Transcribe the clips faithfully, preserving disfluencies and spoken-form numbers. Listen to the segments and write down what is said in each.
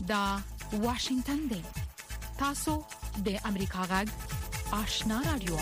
دا واشنگتن دی. تاسو د امریکا غږ آشنا رادیو.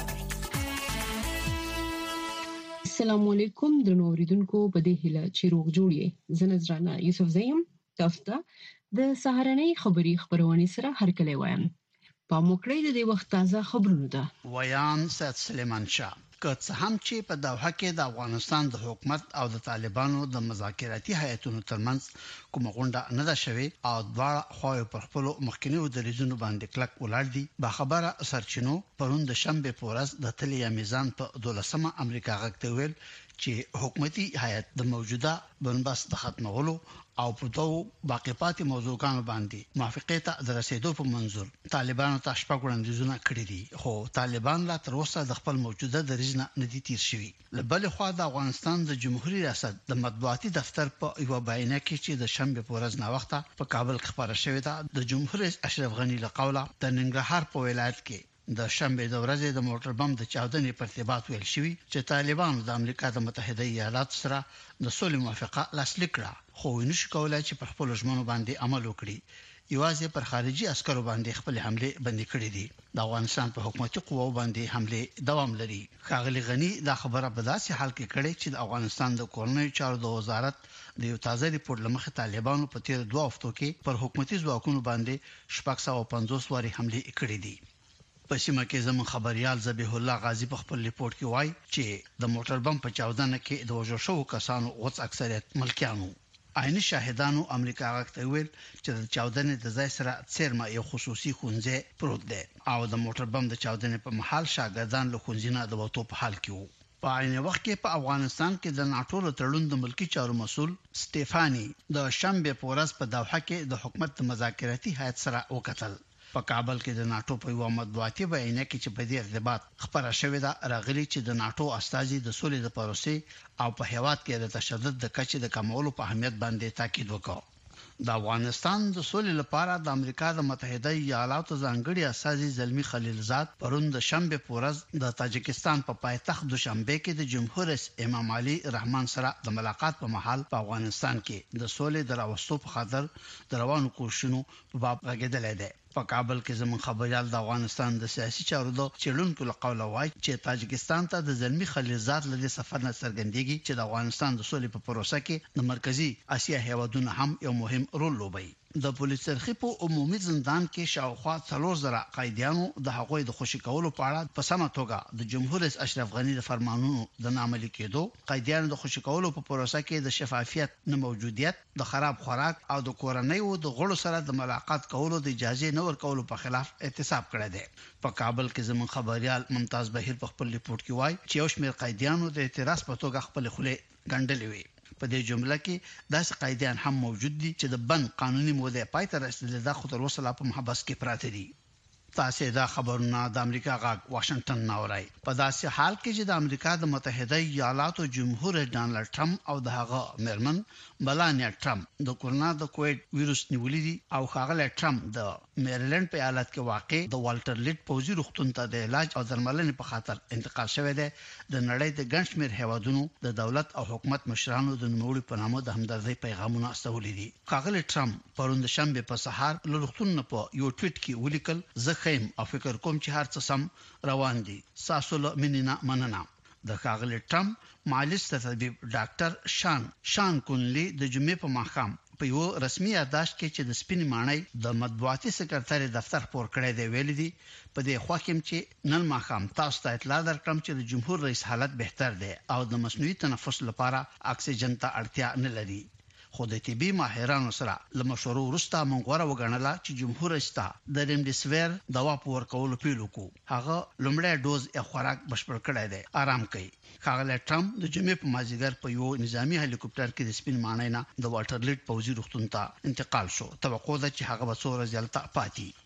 السلام علیکم درنو اوریدونکو، په دې هیله چې روغ جوړ یې. زه نذرانه یوسف زیم تاسو ته د سهارنۍ خبری خبرونه سره هرکلی وایم. په موکړی د دې وخت تازه خبرونه ده. ویان سید سلیمان شاه که څه هم چې په دوحه کې د افغانستان د حکومت او د طالبانو د مذاکراتي هیئتونو ترمنځ کومه غونډه نه ده شوې او دواړه خواوې پر خپل مخکنیو دریځونو باندې کلک ولاړ دي، به خبره سرچینو پرون د شنبه په ورځ د تلیا میزان په دولسمه امریکا غږ ته ویل چې حکومتي هیئت د موجوده بنبست د ختمولو او په دوه باقی پاتې موضوعاتو باندې موافقه ته د رسیدو په منظور طالبانو ته شپږ وړاندیزونه کړي دي، خو طالبان لا تر اوسه د خپل موجوده دریځ نه دي تیر شوي. لبل خو د افغانستان د جمهوریت ریاست د مطبوعاتي دفتر په یو بیان کې چې د شنبه په ورځ نا وخته په کابل کې خبره شوې ده، د جمهوریت اشرف غنی له قوله د ننګرهار په ولایت کې د شنبه د ورځې د موټر بم د چاودنې پر ارتباط ویل شوی چې طالبانو د امریکا د متحده ایالاتو سره د صلح موافقه لاسلیک کړه، خو نشي کولای چې پر خپل ژمنو باندې عمل وکړي. یوازې پر خارجي عسکرو باندې خپل حمله بندي کړې دي. د افغانستان په حکومتي قواو باندې حمله دوام لري. ښاغلي غنی دا خبره په داسې حال کې کړې چې د افغانستان د کورنۍ چارو د وزارت د یو تازه ریپورت لمخې طالبانو په تیر دوه هفتو کې پر حکومتي ځواکونو باندې شپږ سوه پنځوس واري حمله کړې دي. په سیمه کې زموږ خبريال ذبیح الله غازی په خپل ریپورت کې وایي چې د موټر بم په چاودنه کې د وژل شوو کسانو غوڅ اکثریت ملکیانو. عیني شاهدانو امریکا غاکته ویل چې د چاودنې د ځای سره څیرمه یو خصوصي خونځه پروت دی او د موټر بم د چاودنې په محل شاګردان له خونځینه د وټو په حال کې وو. په عین وخت کې په افغانستان کې د ناټو له تړون د ملکی چارو مسول سټيفاني د شنبه په ورځ په دوحه کې د حکومت د مذاکراتي هیئت سره وکتل. په کابل کې د ناټو په یو مطبوعاتي بیان کې چې په دې ارتباط خبره شوې ده راغلي چې د ناټو استازي د سولې د پروسې او په هیواد کې د تشدد د کچې د کمولو په اهمیت باندې تاکید وکړ. د افغانستان د سولې لپاره د امریکا د متحده ایالاتو ځانګړي استازي زلمی خلیلزاد پرون د شنبه په ورځ د تاجکستان په پایتخت دوشنبه کې د جمهور رئیس امام علي رحمان سره د ملاقات په محل په افغانستان کې د سولې د راوستو په خاطر د روانو کوښښونو په باب غږیدل دي. په کابل کې زموږ خبريال د افغانستان د سیاسي چارو د چلونکو له قوله وایي چې تاجکستان ته د زلمی خلیلزاد لدی سفر نه څرګندېږي چې د افغانستان د سولې په پروسه کې د مرکزی اسیا هیوادونو هم یو مهم رول لوبوي. د پولیس سرخي په عمومي زندان کې شاوخوا څلور زره قیدیانو د حقوقي د خوشي کولو په اړه په سمه توګه د جمهور رئیس اشرف غنی د فرمانونو د نامعلي کېدو، قیدیانو د خوشي کولو په پروسه کې د شفافیت نه موجودیت، د خراب خوراک او د کورنۍ او د غړو سره د ملاقات کولو د اجازه نه ورکولو په خلاف احتساب کړی دی. په کابل کې زموږ خبريال ممتاز بهیر په خپل ریپورت کې وایي چې یو شمېر قیدیانو د اعتراض په توګه خپل خله ګڼلې وي. په دې جمله کې داسې قیدیان هم موجود دي چې د بند قانوني موده پای ته رسیدلي ده، خو تر اوسه لا په محبس کې پراته دي. تاسو دا خبرونه د امریکا غاګ واشنگټن ناوړای. په داسې حال کې چې د امریکا د متحده ایالاتو جمهور رئیس ډانلډ ټرمپ او د هغه مرمن ملانیا ټرمپ د کورونا د کووډ وایروس نیولې دي او ښاغلی ټرمپ د میریلند په ایالت کې واقع د والټر لیټ پوزي روغتون ته د علاج او درملنې په خاطر انتقال شوی دی. د نړۍ د ګڼ شمېر هیوادونو د دولت او حکومت مشرانو د نوموړي په نامه د همدردۍ پیغامونه استولي دي. ښاغلی ټرمپ پرون د شنبه په سهار له روغتون په یو ټویټ کې ولیکل، زه خیم او فکر کوم چې هر څه سم روان دي، تاسو له مننه مننه. د ښاغلي ټرمپ معالج طبيب ډاکټر شان شان کونلی د جمعې په ماښام په یو رسمي یادداشت کې چې د سپینې ماڼۍ د مطبوعاتي سکرټري دفتر پور کړی دی ویل دي په دې خوا کې چې نن ماښام تاسو ته اطلاع درکړم چې د جمهور رئیس حالت بهتر دی او د مصنوعي تنفس لپاره اکسیجن ته اړتیا نه لري. خو د طبي ماهرانو سره لمشورو وروسته موږ غوړه وګڼله چې جمهور رئیس ته د ریمډیسیویر دوا په ورکولو پیل وکړو. هغه لومړی ډوز یې خوراک بشپړ کړی دی. آرام کوي. ښاغلی ټرمپ د جمعې په مازیګر په یو نظامی هلیکوپټر کې د سپین ماڼۍ نه د والټر لیټ پوزي روغتون ته انتقال شو. توقع ده چې هغه به څو ورځې دلته پاتې.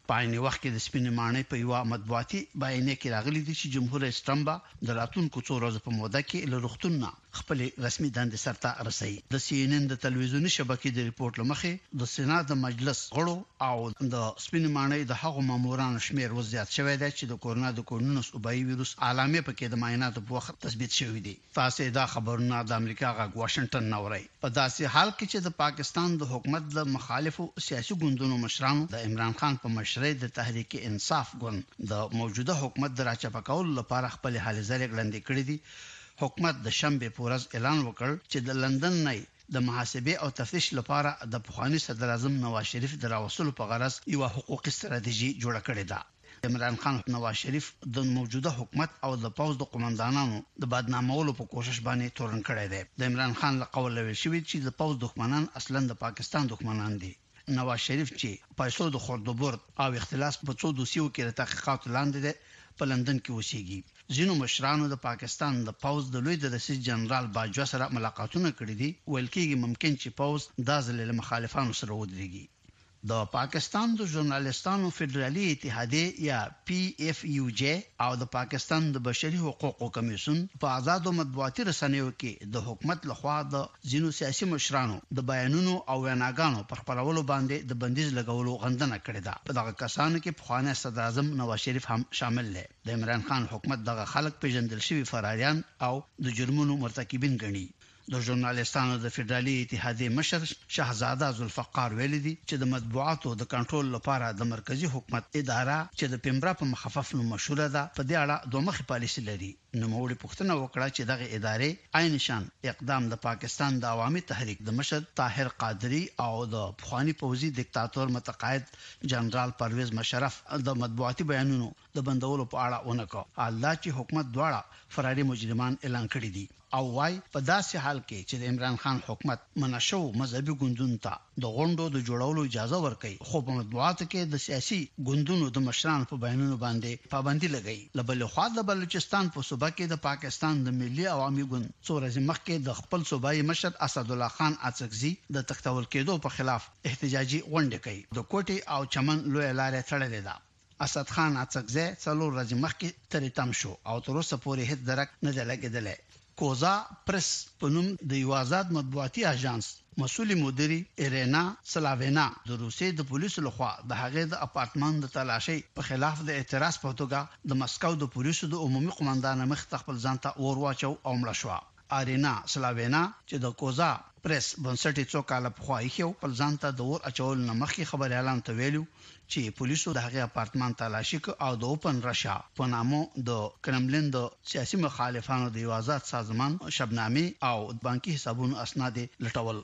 په عین وخت کې د سپینې ماڼۍ په یو مطبوعاتي بیانیه کې راغلي دي چې جمهور رئیس ټرمپ د راتلونکو څو ورځې په موده کې له روغتونونو خپل رسمي دندې سرته رسي. د سی ان ان د تلویزیوني شبکې د ریپورت لمخې د سېنات د مجلس غړو او د سپینې ماڼۍ د هغو مامورانو شمیر وزیات شوی دی چې د کورونا د کورونوس وبایي وایروس علامې پکې د معایناتو په وخت تثبیت شوې دي. تاسو دا خبرونه د امریکا غږ واشنگټن نوري. په داسې حال کې چې د پاکستان د حکومت د مخالفو سیاسي ګوندونو مشرانو د عمران خان په مشرۍ د تحریک انصاف ګوند د موجوده حکومت د راچپکولو لپاره خپل حالې زری ګړندې کړې دي، حکومت د شنبه پورز اعلان وکړ چې د لندن نه د محاسبه او تفتیش لپاره د پخوانی صدر اعظم نواز شریف د راوصلو په غرض یو حقوقي ستراتیژي جوړه کړې ده. عمران خان نواز شریف د موجوده حکومت او د پوز د قومندانانو د بدنامولو په کوشش باندې تورن کړی دی. د عمران خان له قول ویل شوی چې د پوز دښمنان اصلا د پاکستان دښمنان دي. نواز شریف چې پیسو د خوردوبورد او اختلاس په څو دوسیو کې تحقیقات لاندې ده په لندن کې اوسېږي. ځینو مشرانو د پاکستان د پوز د لوی د رئیس جنرال باجوا سره ملاقاتونه کړي دي. ویل کېږي ممکن چې پوز د ځل له مخالفانو سره ودرېږي. د پاکستان د ژورنالیستانو فدرالي اتحادیه یا پی اف یو جی او د پاکستان د بشري حقوقو کمیسیون په آزادو مطبوعاتي رسنیو کې د حکومت لخوا د ځینو سیاسي مشرانو د بیانونو او ویناګانو پر خپرولو باندې د بندیز لګولو غندنه کړې ده. په دغه کسانو کې پخوانی صدر اعظم نواز شریف هم شامل دی. د عمران خان حکومت دغه خلک پیژندل شوی فراریان او د جرمونو مرتکبین ګڼي. د ژورنالیستانو د فدرالي اتحادیه مشر شهزاده ذوالفقار ویل دي چې د مطبوعاتو د کنټرول لپاره د مرکزی حکومت اداره چې د پیمبرا په مخفف نوم مشهوره ده په دې اړه دوه مخې پالیسي لري. نو موږ پوښتنه وکړه چې دغه ادارې عین شان اقدام د پاکستان د عوامي تحریک د مشر طاهر قادری او د پخوانی پوځي دیکتاتور متقاعد جنرال پرویز مشرف د مطبوعاتي بیانونو د بندولو په اړه ونکو. الله چې حکومت دواړه فراري مجرمان اعلان کړی دي او وايي په داسې حال کې چې د عمران خان حکومت منشو مذهبي ګوندونو ته د غونډو د جوړولو اجازه ورکړي، خو په مطبوعاتو کې د سیاسي ګوندونو د مشرانو په بیانونو باندې پابندي لګي. لبل خو د بلوچستان په صوبه کې د پاکستان د ملي عوامي ګوند څو ورځې مخکې د خپل صوبایي مشر اسد الله خان اڅکزي د تختول کېدو په خلاف احتجاجي غونډه کوي. د کوټي او چمن لوی لارې تړلې ده. اسد خان اڅکزي څلور ورځې مخکې ترې تم شو او تر اوسه پورې هیڅ درک نه دی لګیدلی. کوزا پرس په نوم د یو آزاد مطبوعاتي اژانس مسؤل مدیری ایرینا سلاوینا د روسیې د پولیسو لخوا د هغې د اپارتمان د تلاشي په خلاف د اعتراض په توګه د مسکو د پولیسو د عمومي قومندان مخ خپل ځان ته اور واچو او مړ شو. ارینا سلاوینا چې د کوزا پرس بنسټي څو کال په خوای خو خپل ځان ته د اور اچول نه مخکې خبر اعلان ته ویلو چې پولیسو د هغې اپارتمان تلاشي او د اوپن رشا په نامو د کرملین د سیاسي مخالفانو د یو آزاد سازمان شبنامي او بانکي حسابونو اسناد لټول.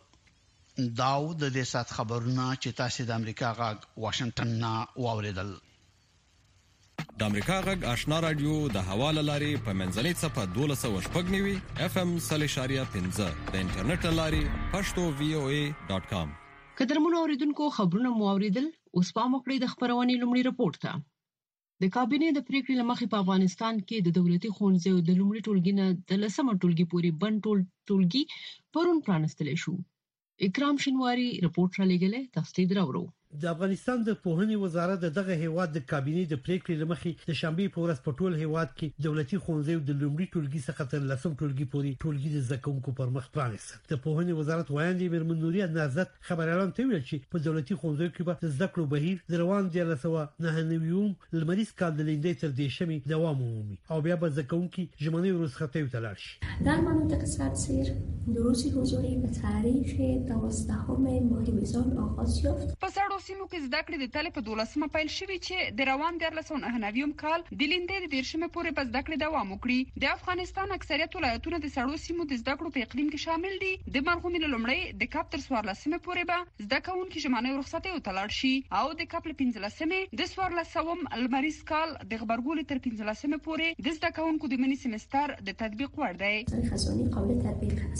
داو د دې سات خبرونه چې تاسو د امریکا غږ واشنگټن نه واوریدل. د امریکا غږ آشنا رادیو د حواله لاري په منځنۍ صفه دولس او شپږ نیوي اف ام صالح شاریه پنځه د انټرنیټ لاري پښتو وی او ای ډاٹ کام. قدرمنو اوریدونکو خبرونه مو اوریدل. اوس په موکړې د خبرونې لومړی رپورت ته. د کابینې د پریکړې لمخې په افغانستان کې د دولتي ښوونځیو د لومړي ټولګي نه د لسمه ټولګي پورې بند ټول ټولګي پرون پرانستل شو. اکرام شینواری رپورت را لګلې تاسو ته درو. د افغانستان د پوهنې وزارت دغه هیواد د کابینې د پریکړې لمخې د شنبه په ورځ په ټول هیواد کې دولتي ښوونځیو د لومړي ټولګي څخه تر لسم ټولګي پورې ټولګي د زکونکو پر مخ پرانیست. د پوهنې وزارت وایي میرمن نوري نازت خبر اعلان کوي چې په دولتي ښوونځیو کې به د زده کړو بهیر د روان دی لسوه نه نویوم لمریز کال د لیندې تر دې شمي دوام ومومي او بیا به زکونکي ژمنې ورسخته تلل شي. در مناطق سردسیر دروس حضوری به تاریخ دوازدهم ماه میزان آغاز یافت. په سړو سیمو کې زده کړې د تل په دولسمه پیل شوې چې د روان دی لسوه نه نویوم کال د لیندې د دیرشمه پورې په زده کړې دوام وکړي. د افغانستان اکثریت ولایتونه د سړو سیمو د زده کړو په اقلیم کې شامل دي. د مرغومي لومړی د کاپ تر څوارلسمه پورې به زده کوونکي ژمنې ورخصته وتلل شي او د کاپ له پنځلسمه د څوارلسم لمریز کال د غبرګول تر پنځلسمه پورې د زده کوونکو د منی سمستر د تطبیق وړ دی. خزاني قابل تطبیق است.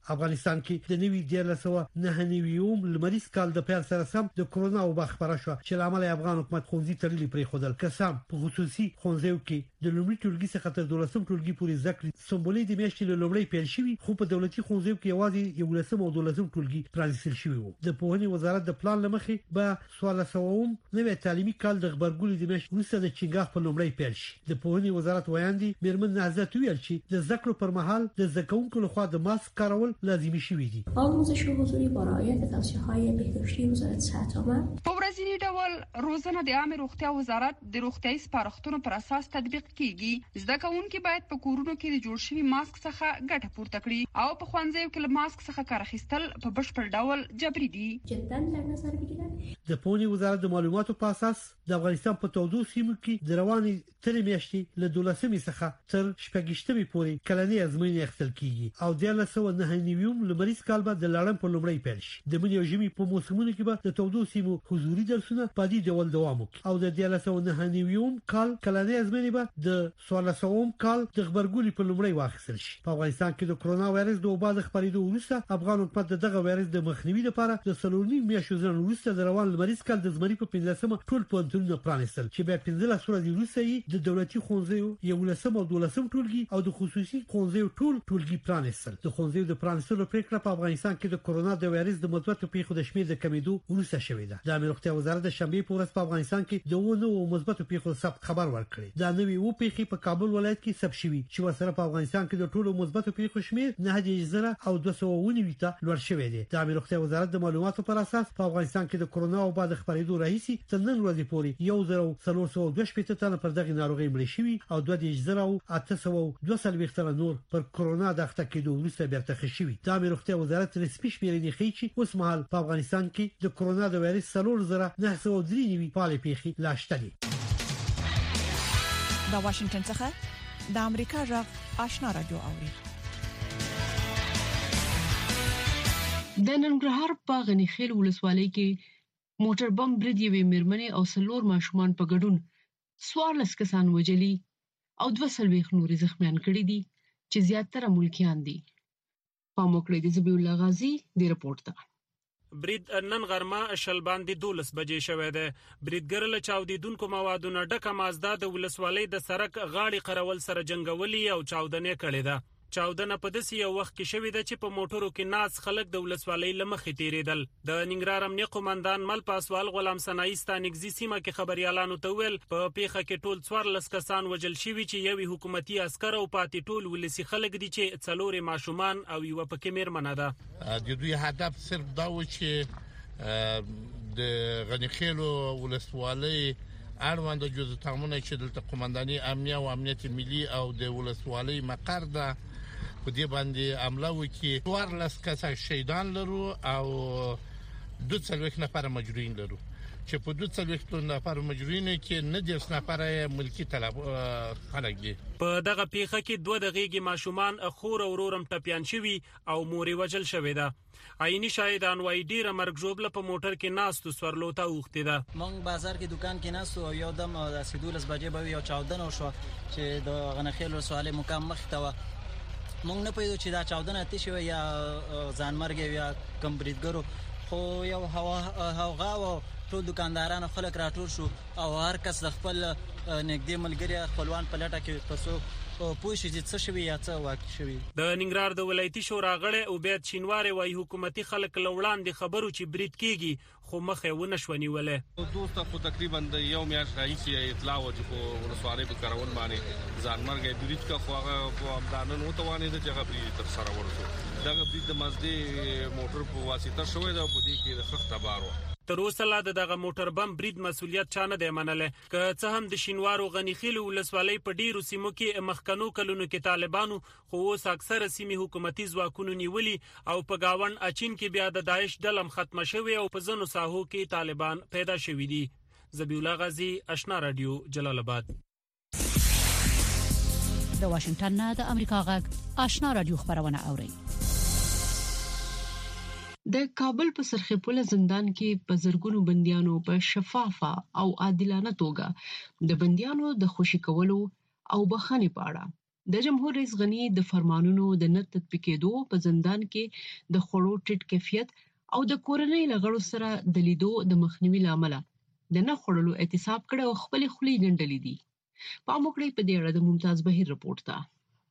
افغانستان کې د نوي دیارلسوه نه نویوم لمریز کال د پیل سره سم د کرونا وبا خبره شو چې لامل افغان حکومت خونځي تړلې پرې خودل قسم په خصوصي خونځیو کې د لومړي ټولګي څخه تر دولسم ټولګي پورې ذکر سمبولي د میاشتې له لومړی پیل شوی خو په دولتي خونځیو کې یوازې یو لسم او دولسم ټولګي پرانیستل شوی وو د پوهنې وزارت د پلان لمخې به څوارلسموم نوې تعلیمي کال د خبرګولې د میاشتې وروسته د چنګاښ په لومړی پیل شي د پوهنې وزارت وایاندي میرمن نهضت ویل چې د ذکر پر مهال د زکونکو لخوا د ماسک کارول لازمي شوی دي آموزش حضوری با رعایت توصیه‌های بهداشتی وزارت صحت آمد په ورځني ډول روزنه د عامه روغتیا وزارت د روغتیايي سپارښتنو پر اساس تطبیق کیږي زده کوونکي باید په کورونو کې د جوړ شوي ماسک څخه ګټه پورته کړي او په ښوونځیو کې له ماسک څخه کار اخیستل په بشپړ ډول جبري دي جدا در نظر بگیرد د پوهنې وزارت د معلوماتو په اساس د افغانستان په تودو سیمو کې د رواني تر میاشتې له دولسمې څخه تر شپږشتمې پورې کلنۍ ازموینې اخیستل کیږي او د لسو نه نویوم لمریز کال به د لړم په لومړی پیل شي د منی او ژمي په موسمونو کې به د تودو سیمو حضوري درسونه په دې ډول دوام وکړي او د لسو نه نویوم کال کلنۍ ازموینې به د څوارلسم کال د خبرګولې په لومړی واخیستل شي په افغانستان کې د کرونا وایرس د وبا د خپرېدو وروسته افغان حکومت دغه وایرس د مخنیوي لپاره د سلورنی میاشتو ځن وروسته د روان لمریز کال د زمري په پنځلسمه ټول پوهنتونونه پرانیستل چې به پنځلس ورځې وروسته د دولتي خونځیو یو لسم او دولسم ټولګي او د خصوصي خونځیو ټول ټولګي پرانیستل د خونځیو د پرانیستلو پریکړه په افغانستان کې د کرونا د وایرس د مثبتو پیښو د شمېر د کمیدو وروسته شوې ده د امنیت روغتیا وزارت د شنبې په ورځ په افغانستان کې د ونو مثبتو پیښو ثبت خبر ورکړی دا نوې و پیښې په کابل ولایت کې ثبت شوې چې ورسره په افغانستان کې د ټولو مثبتو پیښو شمېر نه زره او دوه سوه ونیوي ته لوړ شوی دی د امنیت روغتیا وزارت د معلوماتو پر اساس په افغانستان کې د کرونا او بعد خبرېدو راهیسي تر نن ورځې پورې یو زره څلور سوه دوه شپېته تنه پر دغه ناروغي مړ شوي او دوه زره اته سوه دوه څلوېښت تنه نور پر کرونا د اخته کېدو وروسته بیرته ښه شوي د امنیت روغتیا وزارت رسمي شمېرې ښیي چې اوس مهال په افغانستان کې د کرونا د وایرس څلور زره نه سوه درې نوي فعالې پیښې لا شته دي د واشنگټن څخه د امریکا غږ آشنا رادیو اوري د ننګرهار په غنیخیل ولسوالۍ کې موټر بم برید یوې میرمنې او څلور ماشومان په ګډون څوارلس کسان وژلي او دوه څلوېښت نورې زخمیان کړي دي چې زیاتره ملکیان دي پام وکړئ د ذبیح الله غازی د رپورت ته برید نن غرمه شل باندې دولس بجې شوې ده بریدګر له چاودیدونکو موادونو ډکه مازدا د ولسوالۍ د سرک غاړي قرول سره جنگولي او چاودنې کړې ده چاودنه په داسې یو وخت کې شوې ده چې په موټرو کې ناز خلک د ولسوالۍ لمخې تیریدل د ننګرهار امنیه قومندان مل پاسوال غلام ثنائی ستانګزي سیمه کې خبريالانو ته ویل په پیښه کې ټول څوارلس کسان وژل شوي چې یوې حکومتي عسكر او پاتې ټول ولسی خلک دي چې څلورې ماشومان او یو پکې میرمنه ده د دوی هدف صرف دا و چې د غنیخیلو ولسوالۍ اړوند جزء تامونه چې د قومنداني امنیه او امنیت ملي او د ولسوالۍ مقر ده په دې باندې عمله وکي څوارلس کسه شهیدان لرو او دوه څلوېښت نفر مجروحین لرو چې په دوه څلوېښت نفر مجروحینو کې نه دېرش نفر ملکی طلب خلک دي په دغه پیښه کې دوه دغیږي ماشومان خور او ورورم ټپيان شوي او موري وجل شوی ده عیني شاهدان وای ډیره مرګ جوړبله په موټر کې ناستو سورلو ته وخته ده مونږ بازار کې دکان کې ناستو او یو دم د سیدولس بجې به یو چاودنه شو چې د غنخیل رسواله مقام مخ ته مونږ نه پېدو چې دا چاودنه اتې شو یا ځانمرګ یا کم بریدګرو خو یو هوا هوا او ټول دکاندارانو خلک راټول شو او هر کس د خپل نږدې ملګری خپلوان په لټه کې پسو پوښتنه چې څه شوی یا څه واقع شوی د ننګرهار د ولایتي شورا غړي او بيد شینوار وای حکومتي خلک لوړاندې خبرو چې برید کیږي خو مخه ونه شونی ولې دوسته خو تقریبا د یو میاشت راځي اطلاع و چې په ولسوالۍ په کارون باندې ځانمرګ برید کا خو هغه په امدانن وتوانې د جګه برید تر سره ورسو دغه برید د مزدي موټر په واسطه شوې ده په دې کې د سخت بارو تر اوسه لا دغه موټر بم برید مسولیت چانه دی منله که څه هم د شینوارو غنیخیل ولسوالۍ په ډیرو سیمو کې مخکنو کلونو کې طالبانو خو اوس اکثره سیمې حکومتي ځواکونو نیولي او په گاون اچین کې بیا د داعش دلم ختم شوی او په ځنو ساحو کې طالبان پیدا شوي دي ذبیح الله غازی آشنا رادیو جلال آباد د واشنگټن نه د امریکا غږ آشنا رادیو خبرونه اوري د کابل په سرخپوله زندان کې په زرګونو بنديانو په شفافه او عادلانه توګه د بنديانو د خوشي کولو او بخښنې په اړه د جمهور رئیس غنی د فرمانونو د نه تطبیقېدو په زندان کې د خوړو ټیټ کیفیت او د کورنۍ لغړو سره د لیدو د مخنیوي لامل د نه خوړلو احتساب کړي او خپل خولي ګنډلې دي. په موکړې په دې اړه د ممتاز بهیر رپورت ده.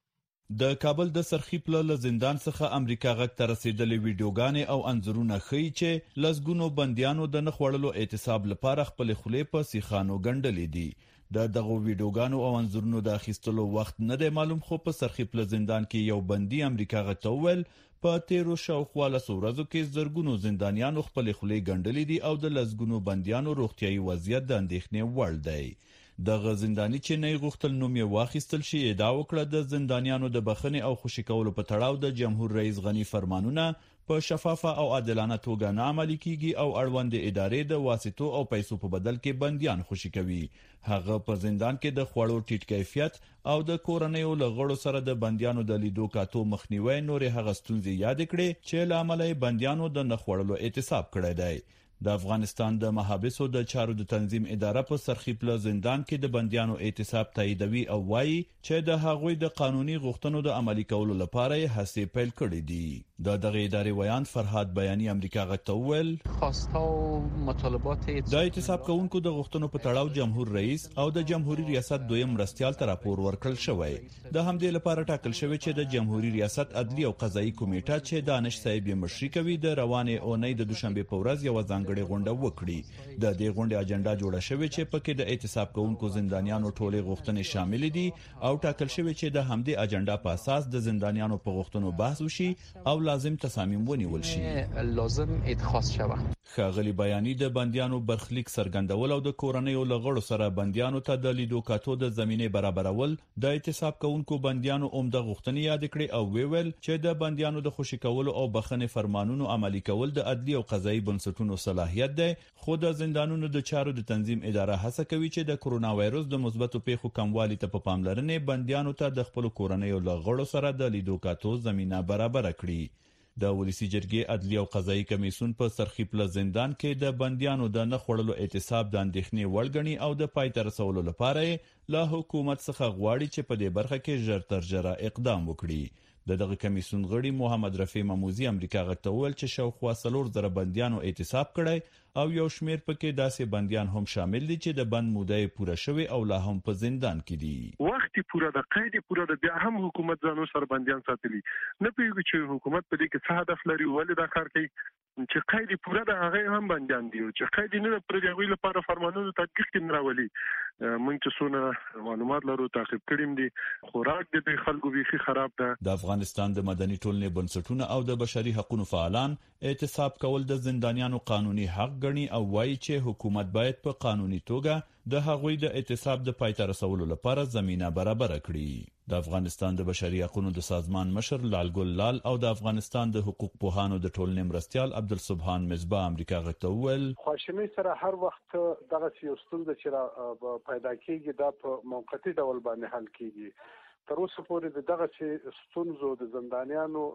د کابل د سرخی پله زندان څخه امریکا غږ ته رسیدلې ویډیوګانې او انځورونه ښیي چې لسګونو بنديانو د نه خوړلو احتساب لپاره خپل خولې په سیخانو ګنډلې دي. د دغه ویډیوګانو او انځورونو د اخیستلو وخت نه دی معلوم، خو په سرخی پله زندان کې یو بندي امریکا غږ ته وویل په تیرو شاوخوا لسو ورځو کې زرګونو زندانیانو خپل خولې ګنډلې دي او د لسګونو بنديانو روغتيایي وضعیت د اندېښنې وړ دی. دغه زنداني چې نه غوښتل نوم یې واخیستل شي ادعا وکړه د زندانیانو د بخښنې او خوشي کولو په تړاو د جمهور رئیس غنی فرمانونه په شفافه او عادلانه توګه نه عملي کیږي او اړوند ادارې د واسطو او پیسو په بدل کې بنديان خوشي کوي. هغه په زندان کې د خوړو ټیټ کیفیت او د کورنیو لغړو سره د بنديانو د لیدو کاتو مخنیوي نورې هغه ستونزې یاد کړې چې لامل یې بنديانو د نه خوړلو احتساب کړی دی. د افغانستان د محابسو د چارو د تنظیم اداره په سرخی پله زندان کې د بنديانو احتساب تاییدوي او وایي چې د هغوی د قانوني غوښتنو د عملي کولو لپاره هڅې پیل کړې دي. د دغه ادارې ویان فرهاد بیانی امریکا غږ ته وویل خواسته او مطالبات د احتساب کوونکو د غوښتنو په تړاو جمهور رئیس او د جمهوریت ریاست دویم مرستيال ته راپور ورکړل شوی. د همدې لپاره ټاکل شوی چې د جمهوریت ریاست عدلی او قضایي کمیټه چې دانش صاحب مشري کوي د روانې اونۍ د دوشنبه په ورځ یو ځانګړي غونډه وکړي. د دې غونډې اجنډا جوړه شوې چې پکې د احتساب کوونکو زندانیانو ټولې غوښتنې شامل دي او ټاکل شوی چې د همدې اجنډا په اساس د زندانیانو په غوښتنو بحث وشي او لازم تصامیم ونیول شي. لازم اتخاذ شوه. ښاغلي بیانی د بنديانو برخلیک څرګندول او د کورنیو لغړو سره بنديانو ته د لیدو کاتو د زمينه برابرول د احتساب کوونکو بنديانو عمده غوښتنې یاد کړې او ویل چې د بنديانو د خوشي کولو او بخښنې فرمانونو عملي کول د عدلي او قضایي بنسټونو صلاحیت دی، خو د زندانونو د چارو د تنظیم اداره هڅه کوي چې د کرونا وایروس د مثبتو پیښو کموالي ته په پاملرنې بنديانو ته د خپل کورنیو لغړو سره د لیدو کاتو زمينه برابر کړي. د ولسی جرګې عدلی او قضایي کمیسیون په سرخی پله زندان کې د بنديانو د نه خوړلو احتساب د اندېښنې وړګنی او د پای ته رسولو لپاره له حکومت څخه غواړي چې په دې برخه کې ژر تر ژره اقدام وکړي. د دغه کمیسیون غړي محمد رفیع مموزی امریکا غږ ته وویل چې شاوخوا څلور زره بنديانو احتساب کړی او یو شمیر پکې داسې بنديان هم شامل دي چې د بند موده پوره شوی او لا هم په زندان کې دي. وخت پوره د قید پوره د بیا هم حکومت ځانو سره بنديان ساتلي نه پیږي چې حکومت په دې کې څه هدف لري ولې دا کار کوي چې قید پوره د هغه هم بنديان دي چې قید نه پر دغه لپاره فرمانونو تطبیق کې راولي. مونږ چې څونه معلومات لرو تعقیب کړیم دي خوراک د خلکو بيخي خراب ده. د افغانستان د مدني ټولنې بنسټونه او د بشري حقوقو فعالان احتساب کول د زندانیانو قانوني حق ګڼي او وایي چې حکومت باید په قانوني توګه د هغوی د احتساب د پای ته رسولو لپاره زمينه برابر کړي. د افغانستان د بشري حقوقو د سازمان مشر لال ګل لال او د افغانستان د حقوق پوهانو د ټولنې مرستيال عبدالسبحان مصباح امریکا غږ ته وویل خواشینی سره هر وخت دغه سیستم د چر پیدا کیږي د په موقتی ډول باندې حل کیږي. تر اوسه پورې دغه ستونزو د زندانیانو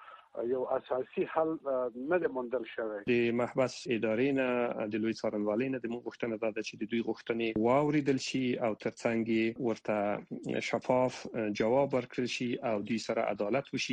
یو اساسي حل نه د موندل شوی. د محبس ادارې نه د لوی څارنوالۍ نه د موږ غوښتنه ده چې د دوی غوښتنې واوریدل شي او ترڅنګ ورته شفاف جواب ورکړل شي او دوی سره عدالت وشي،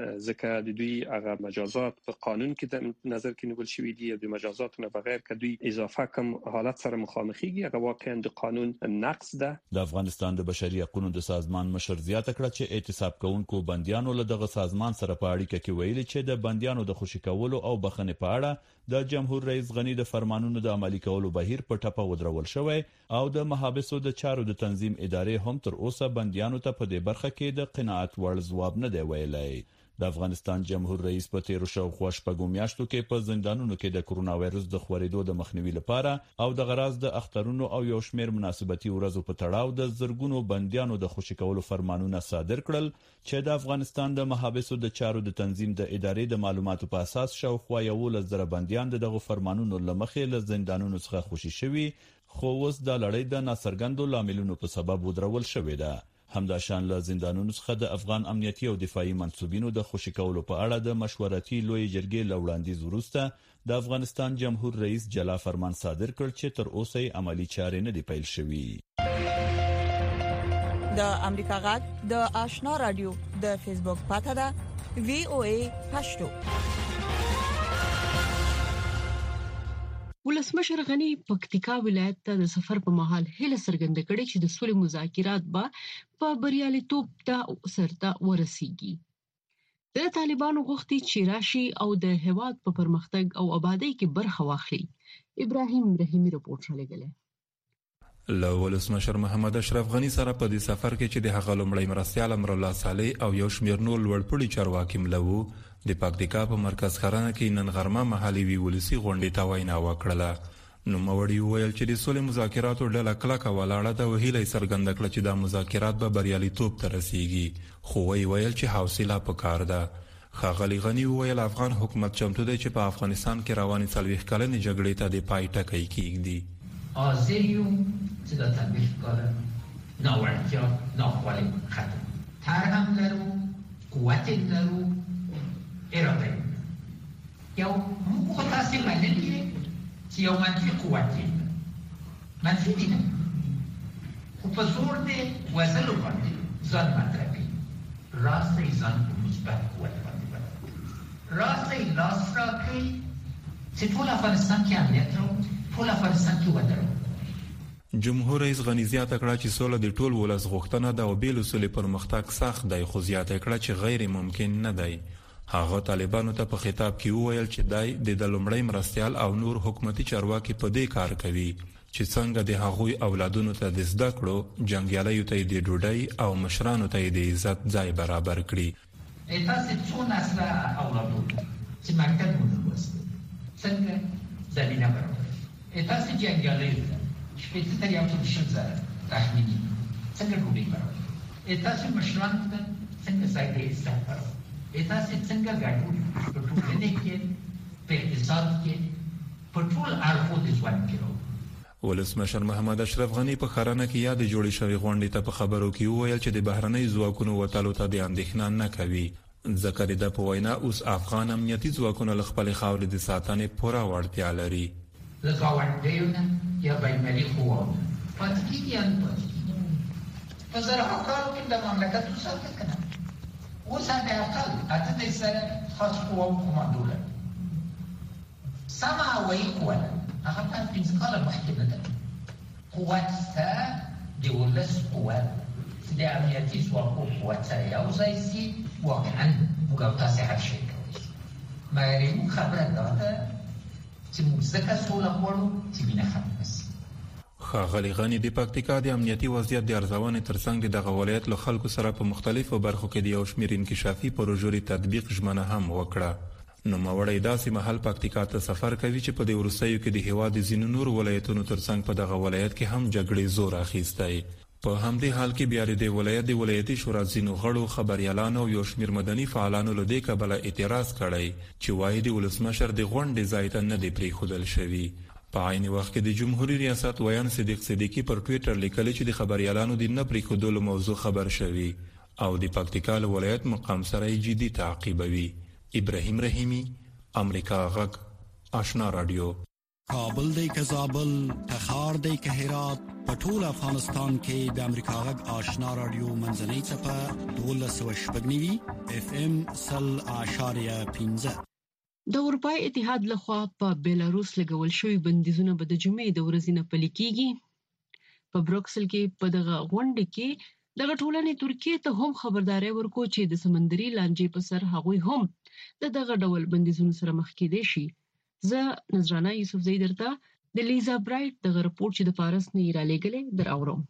ځکه د دوی هغه مجازات په قانون کې د نظر کې نیول شوی دي او د مجازاتو نه بغیر که دوی اضافه کم حالت سره مخامخېږي هغه واقعا د قانون نقض ده. د افغانستان د بشري حقوقو د سازمان مشر زیاته کړه چې احتساب کوونکو بنديانو له دغه سازمان سره په اړیکه کې ویلي چې د بنديانو د خوشي کولو او بخښنې په اړه د جمهور رئیس غنی د فرمانونو د عملي کولو بهیر په ټپه ودرول شوی او د محابسو د چارو د تنظیم ادارې هم تر اوسه بنديانو ته په دې برخه کې د قناعت وړ ځواب نه دی ویلی. د افغانستان جمهور رئیس په تیرو شاوخوا شپږو میاشتو کې په زندانونو کې د کرونا وایروس د خورېدو د مخنیوي لپاره او د غراض د اخترونو او یو شمیر مناسبتي ورځو په تړاو د زرګونو بنديانو د خوشي کولو فرمانونه صادر کړل چې د افغانستان د محابسو د چارو د تنظیم د ادارې د معلوماتو په اساس شاوخوا یولس زره بنديان دغه فرمانونو لمخې له زندانونو څخه خوشي شوي، خو اوس د لړۍ د ناڅرګندو لاملونو په سبب ودرول شوې ده. همداشان له زندانونو څخه د افغان امنیتي او دفاعي منسوبینو د خوشي کولو په اړه د مشورتي لوی جرګې لوړاندیز وروسته د افغانستان جمهور رئیس جلا فرمان صادر کړ چې تر اوسه عملی چارې نه دی پیل شوې. د امریکا غږ د آشنا رادیو د فیسبوک پاڼه ده وی او ای پښتو. ولسمشر غنی پکتیکا ولایت ته د سفر په مهال هله څرګنده کړې چې د سولې مذاکرات به په بریالیتوب ته سرته ورسیږي. د طالبانو غوښتي چې راشي او د هیواد په پرمختګ او آبادی کې برخه واخلي. ابراهیم رحیمی رپورټ راغلی. له ولسمشر محمد اشرف غنی سره په دې سفر کې چې د هغه لومړی مرستیال امر الله صالح او یو شمېر نور لوړپوړي چارواکي ملو د پکتیکا په مرکز خرانه کې نن غرمه محلي وی ولسی غونډې ته وینا وکړه. نو موري ویل چې د سولې مذاکراتو ډله کلکه ولاړه ده او هیله څرګنده کړه چې دا مذاکرات به بریالیتوب ته رسیږي. خو وی ویل چې حوصله پکار ده. ښاغلي غنی ویل افغان حکومت چمتو دی چې په افغانستان کې روانې څلوېښت کلنې جګړې ته د پای ټکی کیږدي. حاضر یو چې د تطبیق کار ناوړتیا ناخوالې ختم تر هم لرو قوت لرو اراده یو موږ خو تاسې منلي چې یو منفي قوت دی منفي دی خو په زور دی وزلو باندې ځان مطرح کوي راسته یې ځان په مثبت قوت باندې بدل راسته یې لاس راکړي چې ټول افغانستان کې امنیت راوړي ټول افغانستان کې ودرو. جمهور رئیس غنی زیاته کړه چې سوله د ټول ولس غوښتنه ده او بې له سولې پرمختګ سخت دی خو زیاته کړه چې غیر ممکن نه دی. هغه طالبانو ته په خطاب کې وویل چې دای د لومړی مرستیال او نور حکومتي چارواکي په دې کار کوي چې څنګه د هغوی اولادونو ته د زده کړو جنګیالیو ته د ډوډۍ او مشرانو ته د عزت ځای برابر کړي. تاسو څو نسله اولادونه چې مکتب ولوستل څنګه زمينه برابر تاسو جنګیالیو شپږ تر یو څو شل زره تخمینی څنګه ډوډۍ برابر تاسو مشران ته څنګه ځای د عزت برابر تاسو څنګه ګډون په ټولنه کې په اقتصاد کې په ټول اړخو د ژوند کې. ولسمشر محمد اشرف غنی په خرانه کې یاد جوړې شوې غونډې ته په خبرو کې وویل چې د بهرنۍ ځواکونو وټالو ته د اندېښنه نه کوي. ځکه د په وینا اوس افغان امنیتي ځواکونه له خپلې خاورې د ساتنې پوره وړتیا لري. له ګاونډیو نه یا بینالمللي قواوو پاتې کېږي یا نه پاتې کېږي. په زرهاو کالو کې د مملکت وساتل که نه اوس حداقل اته دېرش زره خاص قواوو کمانډو لري. سمه هوایي قوه لري هغه په پنځه کاله مخکې نه ده. قوت شته د ولس قوت چې د امنیتي ځواکو قوت سره یو ځای شي واقعا موږ او تاسې هر شی کولی شو. مګر زموږ خبره دا ده چې موږ ځکه سوله غواړو چې مینه ختمه شي. ښاغلي غني د پکتیکا د امنیتي وضعیت د ارزونې ترڅنګ دغه ولایت له خلکو سره په مختلفو برخو کې د یو شمېر انکشافي پروژو تطبیق ژمنه هم وکړه. نوموړی داسې مهال پکتیکا ته سفر کوي چې په دې وروستیو کې د هیواد د ځینو نور ولایتونو ترڅنګ په دغه ولایت کې هم جګړې زور اخیستی. په همدې حال کې بیا د ولایت د ولایتي شورا ځینو غړو خبريالانو یو شمېر مدني فعالانو له دې کبله اعتراض کړی چې وایي د ولسمشر د غونډې ځای ته نه دی پرېښودل شوي. په عین وخت کې د جمهوریت ریاست ویان صدیق صدیقی پر ټویټر لیکلی چې د خبريالانو د نه پرېښودلو موضوع خبر شوی او د پکتیکا ولایت مقام سره جدي تعقیبوي. ابراهیم رحیمی، امریکا غږ، آشنا رادیو. کابل دی که زابل، تخار دی که هرات، په ټول افغانستان کې د امریکا غږ آشنا رادیو منځنۍ څپه دولس سوه شپږ نوي اف ام سل اعشاریه پنځه. د اروپای اتحاد لخوا په بیلاروس لګول شوی بندیزونه به د جمعې د ورځې نه پلي کیږي. په بروکسل کې په دغه غونډه کې دغه ټولنې ترکیه ته هم خبرداري ورکو چې د سمندري لانجې په سر هغوی هم د دغه ډول بندیزونو سره مخ کېدای شي. زه نذرانه یوسفزۍ درته د لیزا برایټ دغه رپورټ چې د پاریس نه یې رالیږلی در اورم.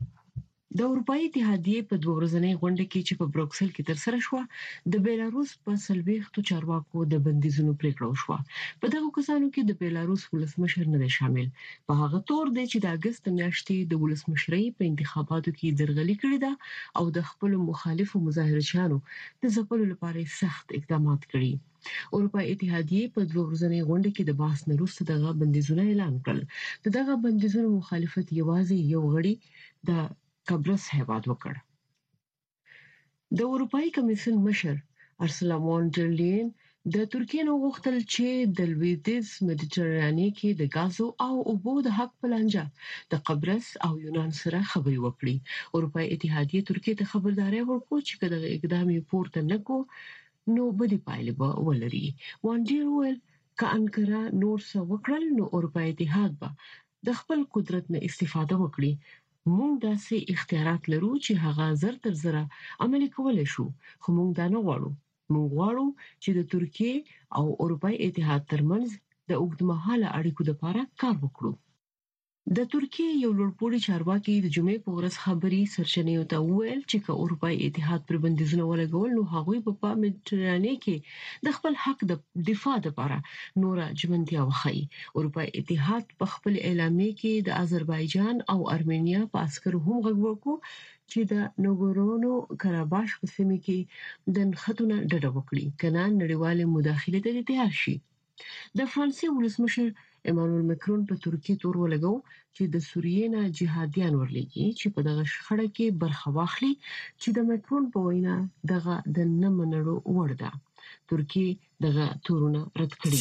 د اروپای اتحادیې په دوه ورځنۍ غونډه کې چې په بروکسل کې ترسره شوه د بیلاروس په څلوېښتو چارواکو د بندیزونو پریکړه وشوه. په دغو کسانو کې د بیلاروس ولسمشر نه دی شامل. په هغه تور دی چې د اګست میاشتې د ولسمشرۍ په انتخاباتو کې درغلي کړې ده او د خپل مخالفو مظاهرچیانو د ځپلو لپاره سخت اقدامات کړي. اروپای اتحادیې په دوه ورځنۍ غونډه کې د بحث نه وروسته دغه بندیزونه اعلان کړل. د دغه بندیزونو مخالفت یوازې یو غړي د قبرص هیواد وکړ. د اروپای کمیسیون مشر ارسلا وان ډر لین د ترکیې نو غوښتل چې د لویدیځ مدیترانې کې د غازو او اوبو د حق پلانجا د قبرص او یونان سره خبري وکړي. اروپای اتحادیه ترکیې ته خبرداري ورکړه چې کله اقدام یې پورته نکو نو بدی پایلې به ولري. وانډیر ویل ک انکره نور څه وکړل نو اروپای اتحاد به د خپل قدرت نه استفاده وکړي. موږ داسې اختیارات لرو چې هغه زر تر زره عملي کولای شو، خو موږ دا نه غواړو. موږ غواړو چې د ترکیې او اروپای اتحاد ترمنځ د اوږدمهاله اړیکو لپاره کار وکړو. د ترکیې یو لوړپوړي چارواکي د جمعې په ورځ خبري سرچینو ته وویل چې که اروپای اتحاد پر بندیزونه ولګول نو هغوی په مدیترانې کې د خپل حق د دفاع لپاره نور ژمنتیا وښيي. اروپای اتحاد په خپل اعلامیه کې د آذربایجان او ارمینیا په عسکرو هم غږ وکړ چې د ناګورنو کاراباش په سیمه کې د نښتونو ډډه وکړي کنه نړیواله مداخله ته تیار شي. د فرانسې ولسمشر ایمانوئل مکرون په ترکیې تور ولګو چې د سوریې نه جهاديان ورلګي چې په دغه شخړه کې برخه واخلي چې د مکرون په وینا دغه د نه منلو وړ ده. ترکیې دغه تورونه رد کړي.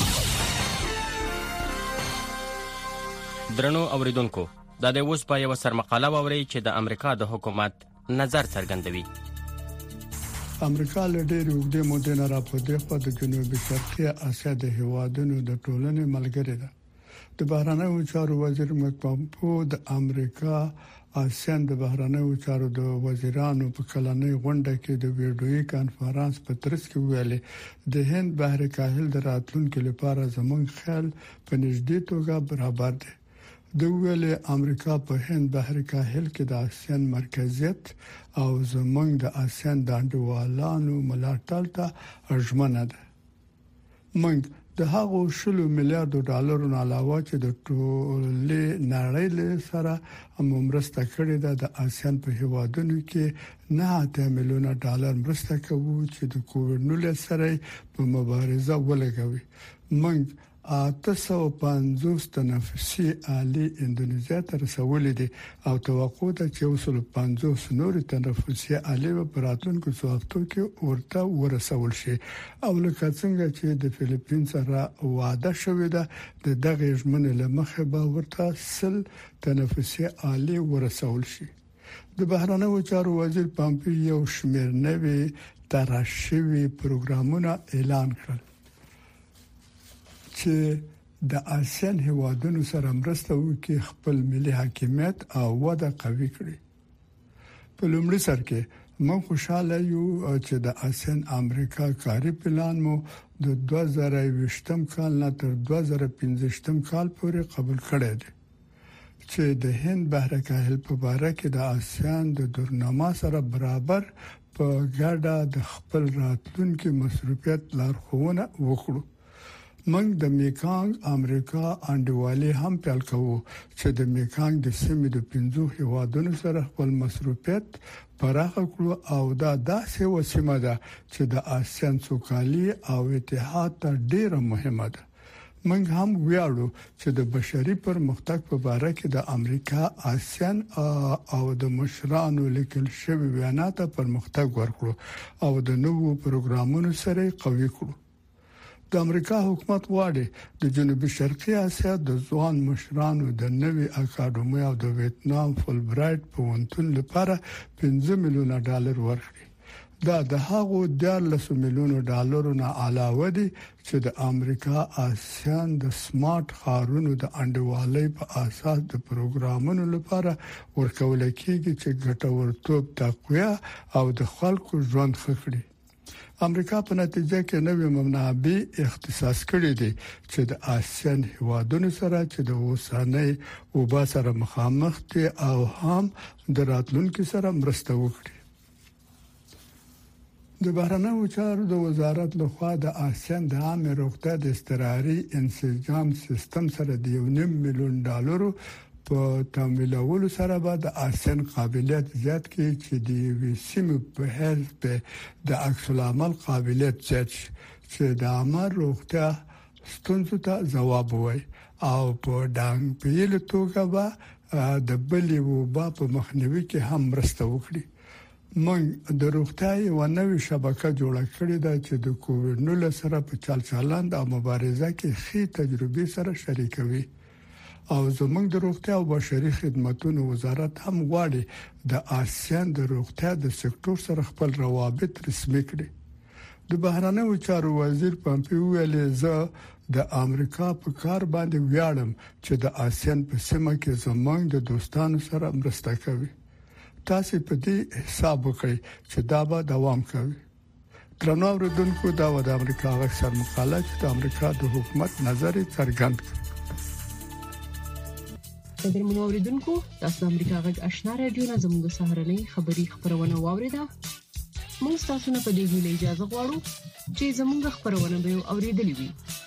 درنو اوریدونکو دا د اوس په یو سرمقاله ووري چې د امریکا د حکومت نظر څرګندوي. امریکا له ډېرې اوږدې مودې نه راپورته په د جنوبي شرقي اسیا د هیوادونو د ټولنې ملګری ده. د بهرنیو چارو وزیر مایک پامپیو د امریکا آسیان د بهرنیو چارو د وزیرانو په کلنۍ غونډه کې د ویډیويي کانفرنس په ترڅ کې ویلي د هند بحر کاهل د راتلونکو لپاره زموږ خیال په نږدې توګه برابر دی. د ویلي امریکا په هند بحر کاهل کې د آسیان مرکزیت او زموږ د آسیان د انډوالانو ملاتړ ته ژمنه ده. موږ د هغو شلو میلیارډ ډالرو نه علاوه چې د ټولې نړۍ سره مرسته کړې ده د آسیان په هیوادونو کې نه اته میلیونه ډالر مرسته کوو چې د کووډ نولس سره په مبارزه ولګوي. موږ اته سوه پنځوس تنفسي آلې اندونیزیا ته رسولې دي او توقع ده چې وصل پنځوس نور تنفسي آلې په راتلونکو څو هفتو کې ورته ورسول شي. او لکه څنګه چې د فلیپین سره وعده شوې ده د دغه ژمنې لمخه به ورته سل تنفسي آلې ورسول شي. د بهرنیو چارو وزیر پامپیو یو شمېر نوي تراشوي پروګرامونه اعلان کړل چې د آسیان هیوادونو سره مرسته وکړي خپل ملي حاکمیت او وده قوي کړي. په لومړي سر کې موږ خوشاله یو چې د آسیان امریکا کاری پلان مو د دوه زره یوولسم کال نه تر دوه زره پنځوستم کال پورې قبول کړی دی چې د هند بحر کاهل په اړه کې د آسیان د دورنامه سره برابر په ګډه د خپل راتلونکو مصروفیت لارښوونه وکړو. موږ د میکانګ امریکا انډیوالي هم پیل کوو چې د میکانګ د سیمې د پنځو هیوادونو سره خپل مصروفیت پراخه کړو او دا داسې وسیمه ده چې د آسیان سوکالي او اتحاد ته ډیره مهمه ده. موږ هم ویاړو چې د بشري پرمختګ په اړه کې د امریکا آسیان او د مشرانو لیکل شوی بیانات پرمختګ ورکړو او د نوو پروګرامونو سره قوي کړو. د امریکا حکومت غواړي د جنوبي شرقي اسیا د ځوان مشرانو د نوي اکاډمي او د ویتنام فولبرایټ پوهنتون لپاره پنځه میلیونه ډالر ورکړي. دا د هغو دیارلس میلیونو ډالرو نه علاوه دي چې د امریکا آسیان د سمارټ ښارونو د انډیوالۍ په اساس د پروګرامونو لپاره ورکول کېږي چې ګټورتوب تقویه او د خلکو ژوند ښه کړي. امریکا په نتیجه کې نوې منابع اختصاص کړې دي چې د آسیان هیوادونو سره چې د اوسنۍ وبا سره مخامخ دي او هم د راتلونکو سره مرسته وکړي. د بهرنیو چارو د وزارت لخوا د آسیان د عامه روغتیا د اضطراري انسجام سیستم سره د یو نیم میلیون ډالرو په تمویلولو سره به د آسیان قابلیت زیات کړي چې د وسیمو په هیڅ په د عکس العمل قابلیت زیات شي چې د عامه روغتیا ستونزو ته ځواب وایي او په ډنګ پیل توګه به د بلې وبا په مخنیوي کې هم مرسته وکړي. موږ د روغتیاي او نوې شبکه جوړه کړې ده چې د کووډ نولس سره په چل چلند او مبارزه کې ښې تجربې سره شریکوي او زموږ د روغتیا او بشري خدماتو وزارت هم غواړي د آسیان د روغتیا د سکتور سره خپل روابط رسمي کړي. د بهرنیو چارو وزیر پامپیو ویل زه د امریکا په کار باندې ویاړم چې د آسیان په سیمه کې زموږ د دوستانو سره مرسته کوي. تاسو په دې حساب وکړئ چې دا به دوام کوي. ترنو اوریدونکو دا و د امریکا غږ سر مقاله چې د امریکا د حکومت نظر څرګند کړ. د درمنو اوریدونکو تاسو د امریکا غږ آشنا رادیو نه زموږ سهارنۍ خبری خبرونه واوریده. موږ تاسو نه په دې هیله اجازه غواړو چې زموږ خبرونه به اوریدلې وي.